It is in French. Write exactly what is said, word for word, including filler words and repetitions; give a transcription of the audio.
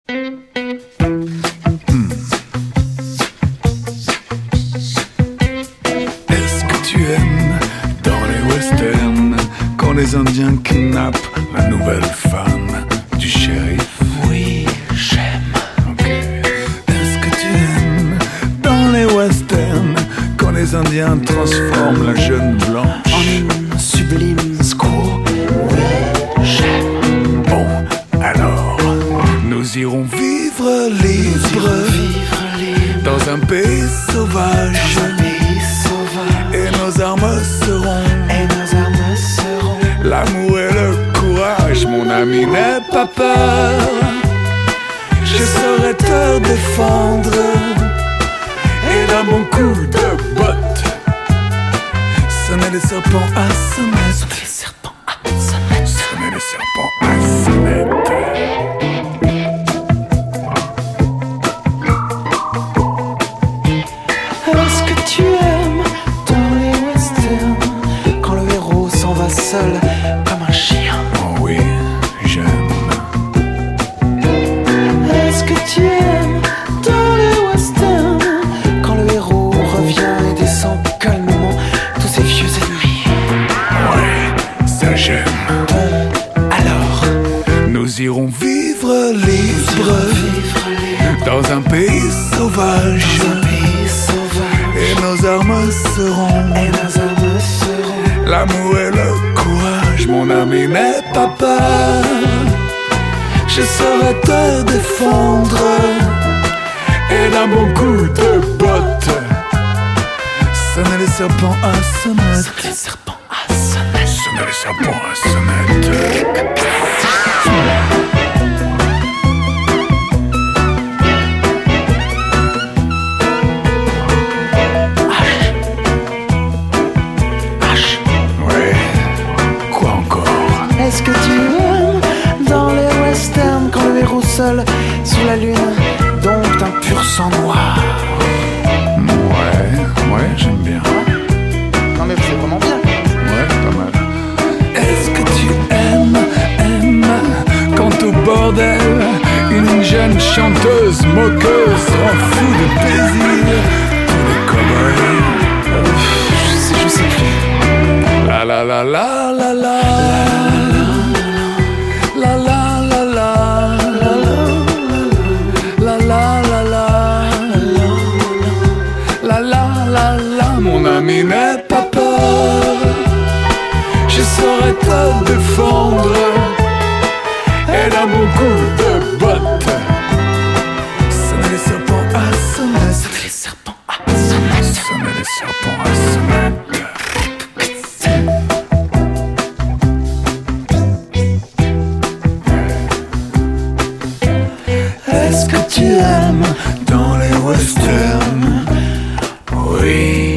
Est-ce que tu aimes dans les westerns quand les Indiens kidnappent la nouvelle femme du shérif? Oui, j'aime. Ok. Est-ce que tu aimes dans les westerns quand les Indiens transforment la jeune blanche En une sublime squaw. Oui, j'aime. Bon, alors, nous irons vivre libres Vivre libre dans un pays sauvage dans un pays sauvage. et nos armes seront Et nos armes seront l'amour et le courage. Mon ami, n'aie pas peur, je saurai te défendre et d'un bon coup de botte sonner les serpents à sonnette. les serpents à sonnette. Sonner les serpents à sonnette. Est-ce que tu aimes dans les westerns quand le héros s'en va seul comme un chien? Oh oui, j'aime. Est-ce que tu aimes dans les westerns quand le héros revient et descend calmement tous ses vieux ennemis? Ouais, ça j'aime. Bon, alors, Nous irons vivre libres vivre libre dans un pays sauvage dans un pays sauvage. et nos armes seront Et nos armes seront l'amour et le courage. Mon ami, n'aie pas peur, je saurai te défendre et d'un bon coup de botte sonner les serpents à sonnette. les serpents à sonnette. Sonner les serpents à sonnette. H. Ouais, quoi encore? Est-ce que tu aimes dans les westerns quand le héros seul sur la lune dompte un pur sang noir? Ouais, ouais, j'aime bien. Non mais c'est vraiment bien. Ouais, pas mal. Est-ce que tu aimes, aimes quand au bordel une jeune chanteuse moqueuse rend fou de plaisir tous les cow-boys? Je sais, je sais plus. La la la la la la la la la la la la la la la la la la. Mon ami, n'aie pas peur, je saurai te défendre et d'un bon coup de botte sonner les serpents à sonnette. Les serpents à sonnette. Sonner les serpents à sonnette. Est-ce que tu aimes dans les westerns? Oui.